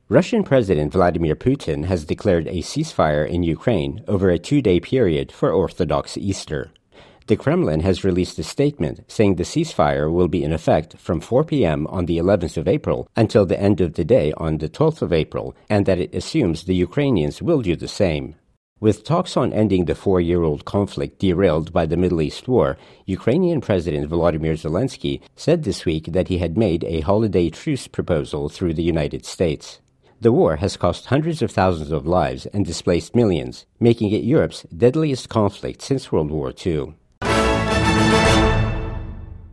Russian President Vladimir Putin has declared a ceasefire in Ukraine over a 2-day period for Orthodox Easter. The Kremlin has released a statement saying the ceasefire will be in effect from 4 p.m. on the 11th of April until the end of the day on the 12th of April, and that it assumes the Ukrainians will do the same. With talks on ending the 4-year-old conflict derailed by the Middle East war, Ukrainian President Volodymyr Zelensky said this week that he had made a holiday truce proposal through the United States. The war has cost hundreds of thousands of lives and displaced millions, making it Europe's deadliest conflict since World War II.